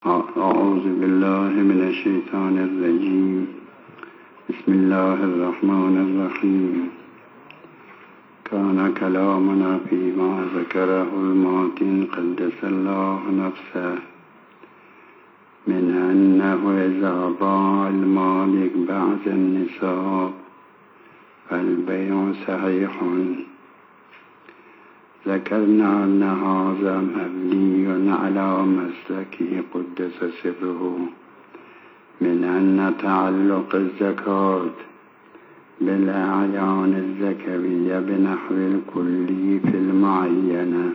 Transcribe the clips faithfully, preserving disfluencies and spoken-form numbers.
أعوذ بالله من الشيطان الرجيم. بسم الله الرحمن الرحيم. كان كلامنا فيما ذكره الماتن قدس الله نفسه من أنه إذا باع المالك بعض النصاب فالبيع صحيح. ذكرنا أن هذا مبني على مسلكه قدس سره من أن تعلق الزكاة بالأعيان الزكوية بنحو الكلي في المعينة،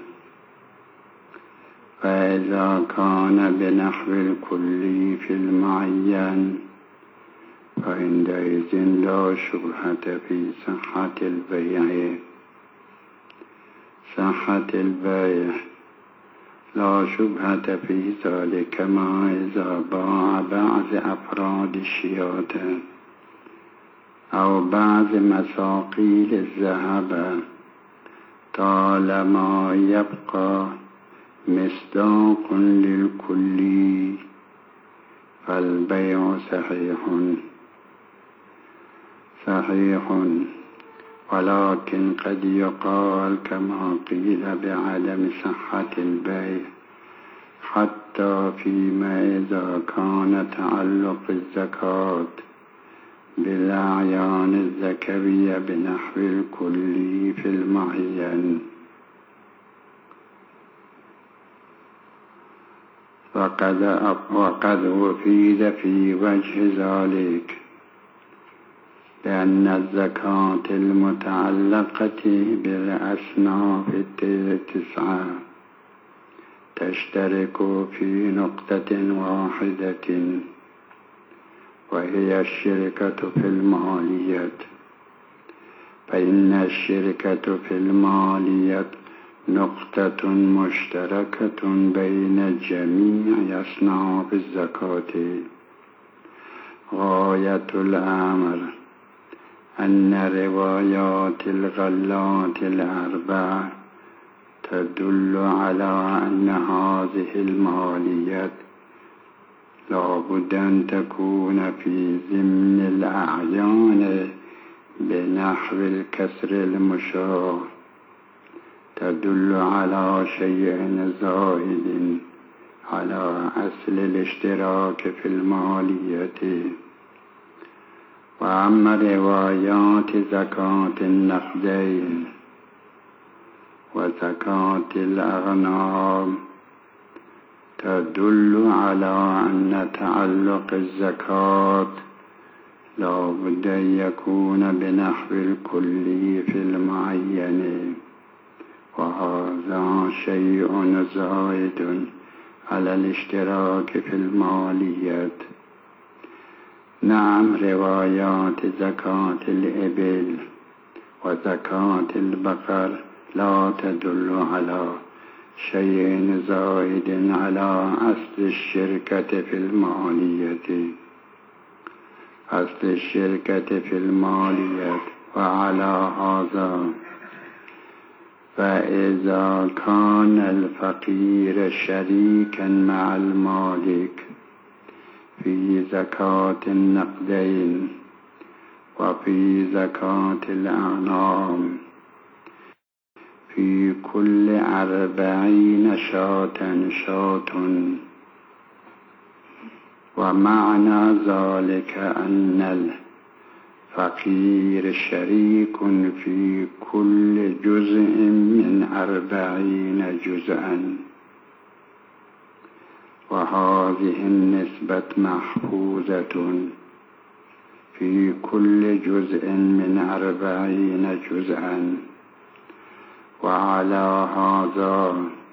فإذا كان بنحو الكلي في المعين فعندئذ لا شبهة في صحة البيع. صحة البيع لا شبهة في ذلك ما إذا باع بعض أفراد الشياط أو بعض مساقيل الذهب طالما يبقى مصداق للكلي فالبيع صحيح صحيح ولكن قد يقال كما قيل بعدم صحة البيع حتى فيما إذا كان تعلق الزكاة بالأعيان الزكوية بنحو الكلي في المعين. وقد وقد أفيد في وجه ذلك بأن الزكاة المتعلقة بالأصناف التسعة تشترك في نقطة واحدة وهي الشركة في المالية، فإن الشركة في المالية نقطة مشتركة بين جميع أصناف الزكاة. غاية الأمر أن روايات الغلات الأربع تدل على أن هذه المالية لابد أن تكون في ضمن الأعيان بنحو الكسر المشار، تدل على شيء زائد على أصل الاشتراك في المالية. وأما روايات زكاة النقدين وزكاة الأغنام تدل على أن تعلق الزكاة لا بد أن يكون بنحو الكلي في المعين، وهذا شيء زائد على الاشتراك في المالية. نعم، روايات زكاة الإبل وزكاة البقر لا تدل على شيء زائد على أصل الشركة في المالية أصل الشركة في المالية وعلى هذا فإذا كان الفقير شريكا مع المالك في زكاة النقدين وفي زكاة الأغنام في كل أربعين شاة شاة، ومعنى ذلك أن الفقير شريك في كل جزء من أربعين جزءا، وهذه النسبة محفوظة في كل جزء من أربعين جزءا. وعلى هذا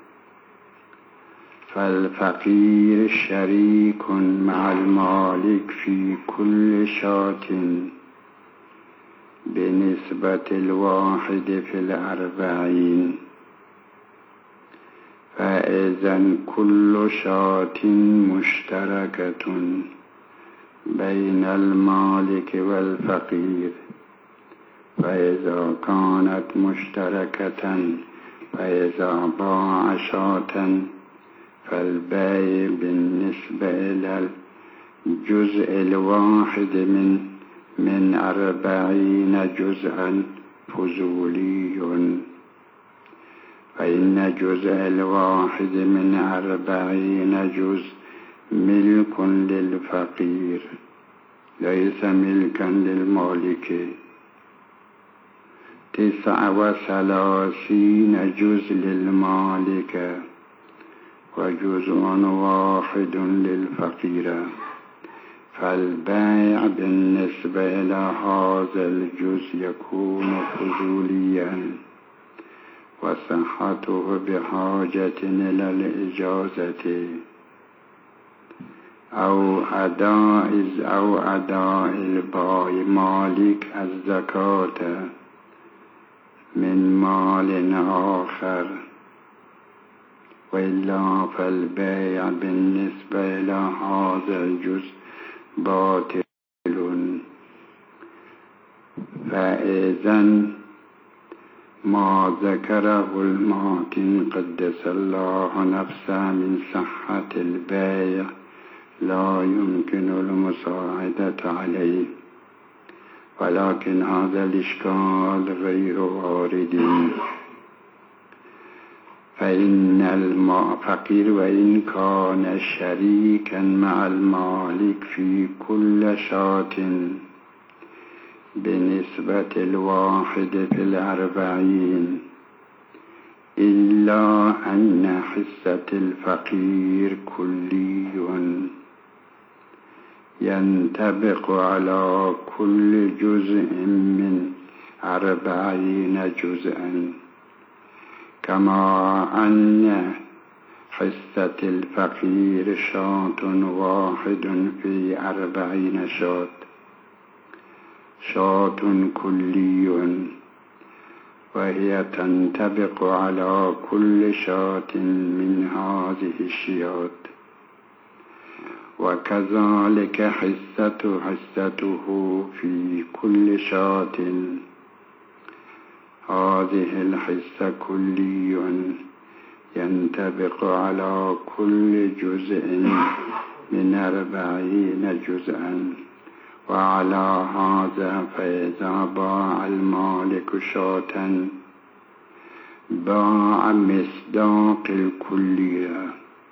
فالفقير شريك مع المالك في كل شاة بنسبة الواحد في الأربعين، فإذن كل شاة مشتركة بين المالك والفقير، فإذا كانت مشتركة فإذا باع شاة فالبيع بالنسبة بالنسبة إلى الجزء الواحد من من أربعين جزءا فضولي، فإن الجزء الواحد من أربعين جزء ملك للفقير ليس ملكا للمالك. تسع وثلاثين جزء للمالك وجزء واحد للفقير، فالبيع بالنسبة إلى هذا الجزء يكون فضوليا، وصحته بحاجة إلى الإجازة أو أداء أو أداء الباي مالك الزكاة من مال آخر، وإلا فالبيع بالنسبة إلى هذا الجزء باطل. فإذن ما ذكره الماتن قدس الله نفسه من صحة البيع لا يمكن المساعدة عليه، ولكن هذا الإشكال غير وارد، فإن الفقير وإن كان شريكا مع المالك في كل شاة بنسبة الواحد في الأربعين، إلا أن حصة الفقير كلي ينطبق على كل جزء من أربعين جزءا، كما أن حصة الفقير شاة واحد في أربعين شاة شاة كلي، وهي تنطبق على كل شاة من هذه الشيات. وكذلك حصة حصته في كل شاة، هذه الحصة كلي ينطبق على كل جزء من أربعين جزءا. وعلى هذا فإذا باع المالك شاة باع مصداق الكلية،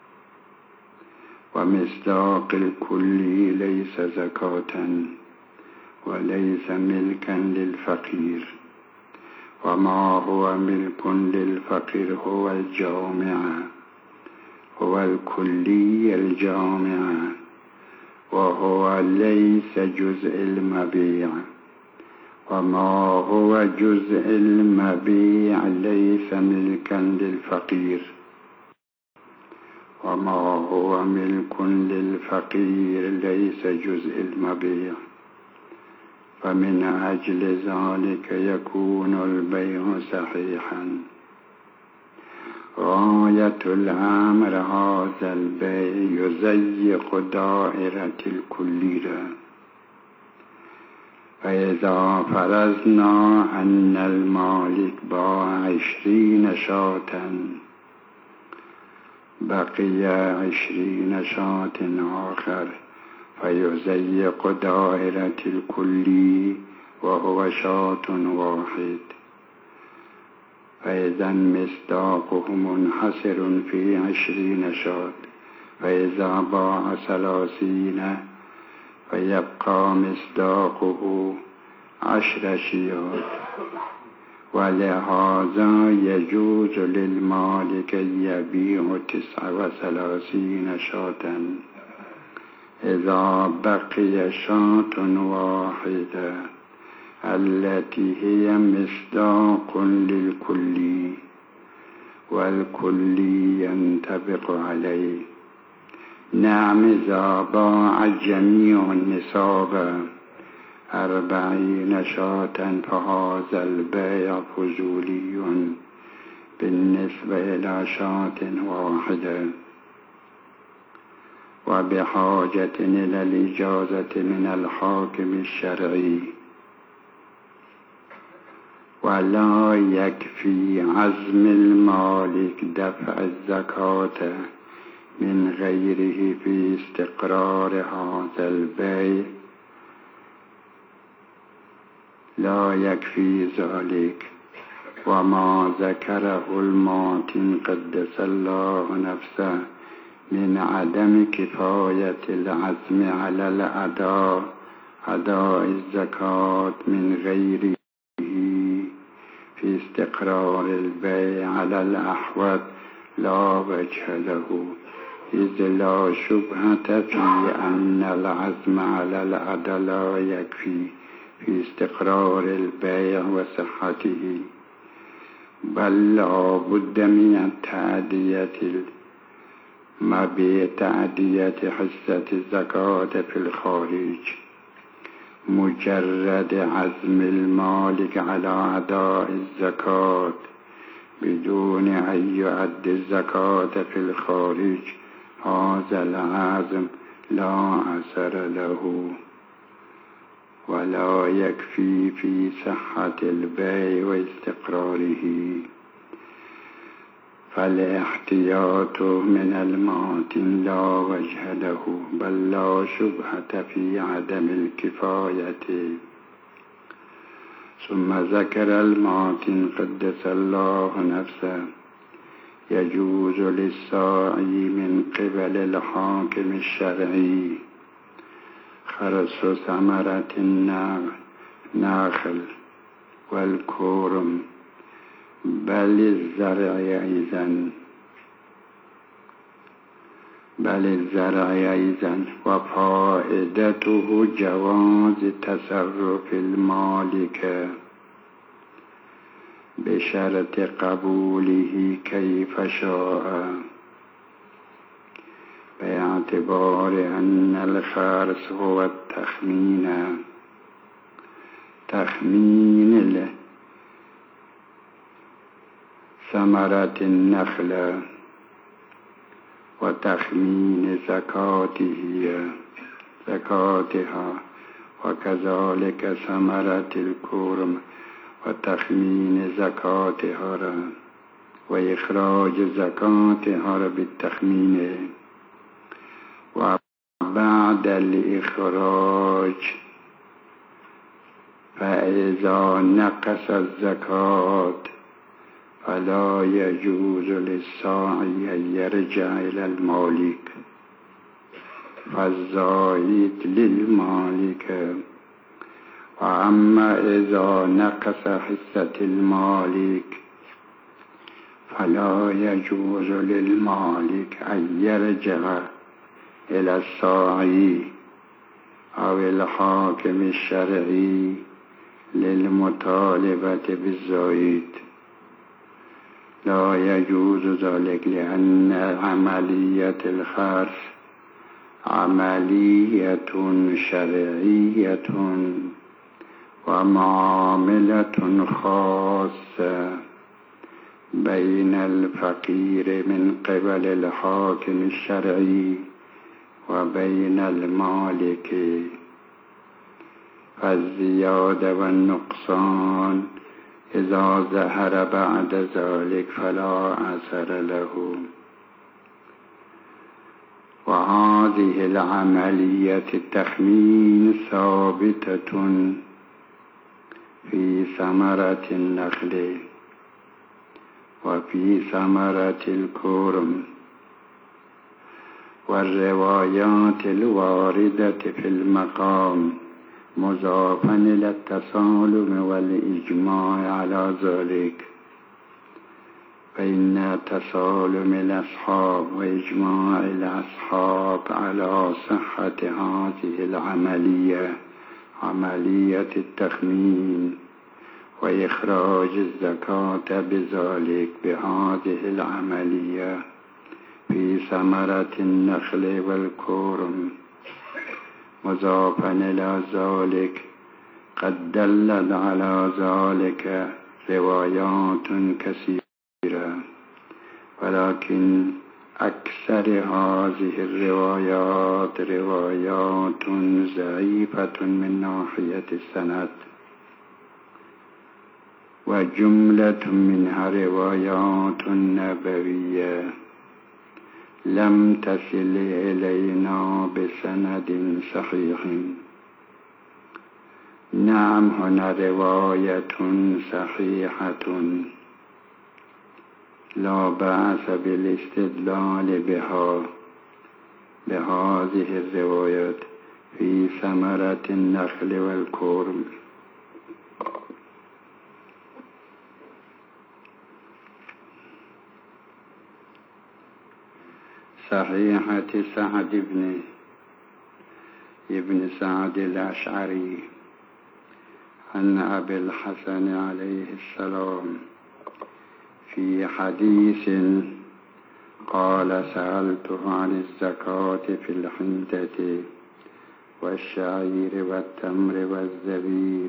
ومصداق الكلي ليس زكاة وليس ملكا للفقير، وما هو ملك للفقير هو الجامع، هو الكلي الجامع، وهو ليس جزء المبيع، وما هو جزء المبيع ليس ملكا للفقير، وما هو ملك للفقير ليس جزء المبيع. فمن أجل ذلك يكون البيع صحيحا. غاية الأمر هذا البيع يضيق دائرة الكلية. فإذا فرضنا أن المالك باع عشرين شاة بقي عشرين شاة آخر، فيضيق دائرة الكلي وهو شاة واحد، فإذا مصداقه منحصر في عشرين شاة. فإذا باع ثلاثين فيبقى مصداقه عشر شيات. ولهذا يجوز للمالك أن يبيع تسع وثلاثين شاة إذا بقي شاة واحدة التي هي مصداق للكلي، والكلي ينطبق عليه. نعم إذا باع جميع النصاب أربعين شاة فهذا البيع فضولي بالنسبة إلى شاة واحدة، وبحاجة إلى الإجازة من الحاكم الشرعي. ولا يكفي عزم المالك دفع الزكاة من غيره في استقرار هذا البيع لا يكفي ذلك. وما ذكره الماتن قدس الله نفسه من عدم كفاية العزم على الأداء أداء الزكاة من غيره في استقرار البيع على الأحوط لا وجه له، إذ لا شبهة في أن العزم على الأداء لا يكفي في استقرار البيع وصحته، بل لا بد من التعدية ما بتعدية حصة الزكاة في الخارج. مجرد عزم المالك على أداء الزكاة بدون أن يؤدي الزكاة في الخارج، هذا العزم لا أثر له ولا يكفي في صحة البيع واستقراره. فالاحتياط من الماتن لا وجه له، بل لا شبهة في عدم الكفاية. ثم ذكر الماتن قدس الله نفسه يجوز للساعي من قبل الحاكم الشرعي خرس ثمرة النخل والكرم بل الزرع أيضا بل الزرع أيضا وفائدته جواز تصرف المالك بشرط قبوله كيف شاء، باعتبار أن الخرس هو التخمين تخمين ثمرة النخلة وتخمين زكاته زكاتها، وكذلك ثمرة الكرم وتخمين زكاتها وإخراج زكاتها بالتخمين. وبعد الإخراج فإذا نقص الزكاة فلا يجوز للساعي أن يرجع إلى المالك، فالزائد للمالك. وأما إذا نقص حصة المالك فلا يجوز للمالك أن يرجع إلى الساعي أو الحاكم الشرعي للمطالبة بالزائد، لا يجوز ذلك، لأن عملية الخرس عملية شرعية ومعاملة خاصة بين الفقير من قبل الحاكم الشرعي وبين المالك، فالزيادة والنقصان إذا ظهر بعد ذلك فلا أثر له. وهذه العملية التخمين ثابتة في ثمرة النخل وفي ثمرة الكرم، والروايات الواردة في المقام مضافا إلى التسالم والإجماع على ذلك، فإن تسالم الأصحاب وإجماع الأصحاب على صحة هذه العملية عملية التخمين وإخراج الزكاة بذلك بهذه العملية في ثمرة النخل والكرم مضافا إلى ذلك، قد دلت على ذلك روايات كثيرة، ولكن أكثر هذه الروايات روايات ضعيفة من ناحية السند، وجملة منها روايات نبوية لم تصل إلينا بسند صحيح. نعم هنا رواية صحيحة لا بأس بالاستدلال بها بهذه الروايات في ثمرة النخل والكرم. صحيحة سعد بن ابن سعد الأشعري عن أبي الحسن عليه السلام في حديث قال سألته عن الزكاة في الحنطة والشعير والتمر والزبيب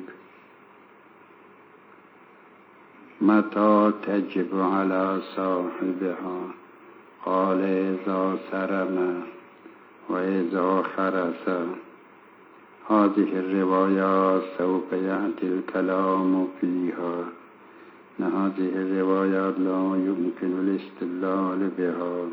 متى تجب على صاحبها؟ قال إذا سرم وإذا خرس. هذه الروايات سوف يأتي الكلام فيها. هذه الروايات لا يمكن الاستدلال بها.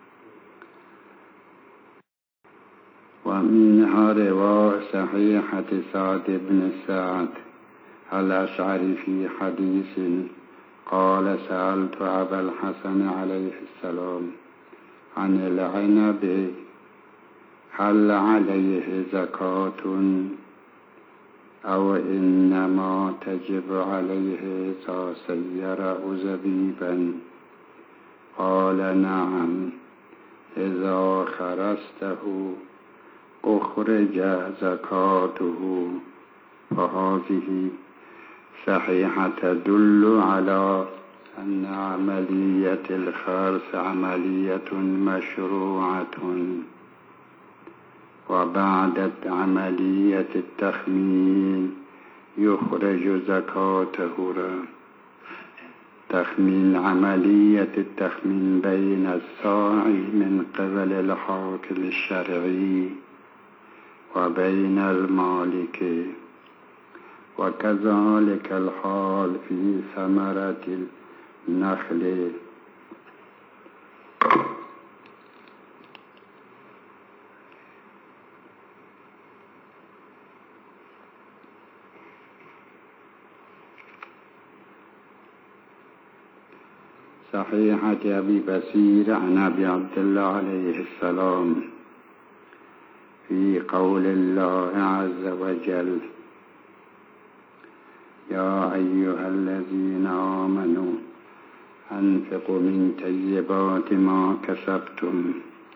ومنها رواية صحيحة سعد بن سعد الأشعري في حديث قال سألت أبا الحسن عليه السلام عن العنب هل عليه زكاة أو إنما تجب عليه إذا سيره زبيبا؟ قال نعم إذا خرسته أخرج زكاته. فهذه صحيحة تدل على أن عملية الخرس عملية مشروعة، وبعد عملية التخمين يخرج زكاته. تخمين عملية التخمين بين الصاع من قبل الحاكم الشرعي وبين المالك، وكذلك الحال في ثمرة النخل. صحيحة أبي بصير عن أبي عبد الله عليه السلام في قول الله عز وجل يا أيها الذين آمنوا أنفقوا من طيبات ما كسبتم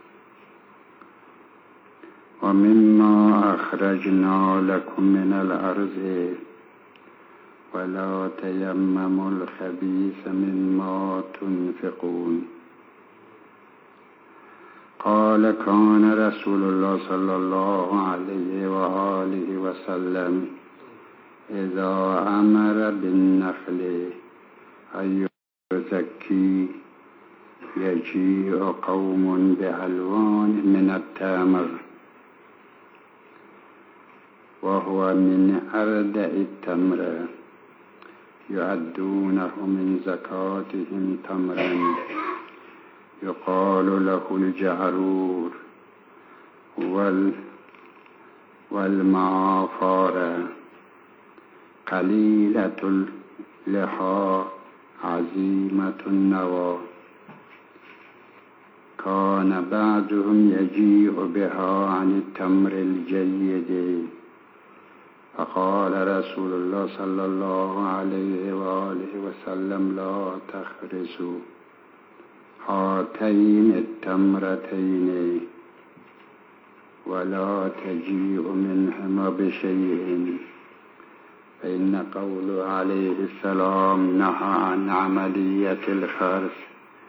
ومما أخرجنا لكم من الأرض ولا تيمموا الخبيث مما تنفقون. قال كان رسول الله صلى الله عليه وآله وسلم إذا أمر بالنخل أن يزكي يجيء قوم بألوان من التمر وهو من أردأ التمر يؤدونه من زكاتهم تمرا يقال له الجعرور وال والمعافار قليلة اللحى عزيمة النوى. كان بعضهم يجيء بها عن التمر الجيد، فقال رسول الله صلى الله عليه وآله وسلم لا تخرسوا هاتين التمرتين ولا تجيء منهما بشيء، فإن قوله عليه السلام نهى عن عملية الخرس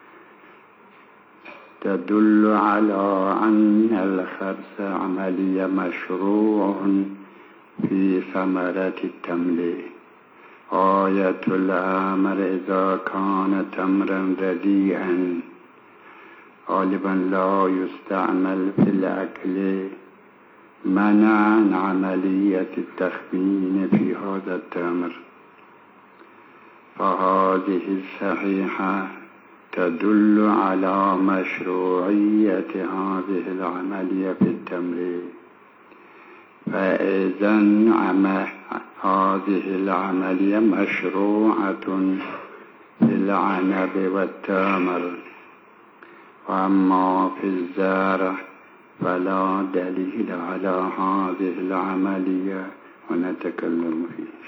تدل على أن الخرس عملية مشروع في ثمرة التمر. آية الأمر إذا كان تمرا رديئا غالبا لا يستعمل في الأكل منعا عملية التخمين في هذا التمر. فهذه الصحيحة تدل على مشروعية هذه العملية في التمرين. فإذا هذه العملية مشروعة في العنب والتمر، وأما في الزرع فلا دليل على هذه العملية ونتكلم فيه.